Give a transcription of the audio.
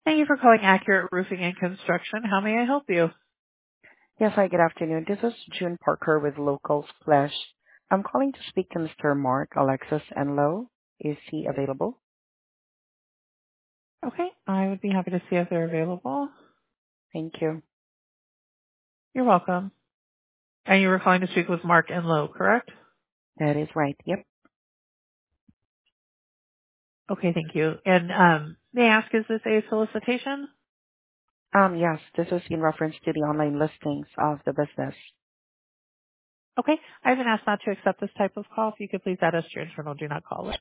Thank you for calling Accurate Roofing and Construction. How may I help you? Yes, hi, good afternoon. This is June Parker with Local Splash. I'm calling to speak to Mr. Mark Alexis Enlow. Is he available? Okay, I would be happy to see if they're available. Thank you. You're welcome. And you were calling to speak with Mark Enlow, correct? That is right. Yep. Okay, thank you. And may I ask, is this a solicitation? Yes, this is in reference to the online listings of the business. Okay, I've been asked not to accept this type of call. If you could please add us to your internal do not call list.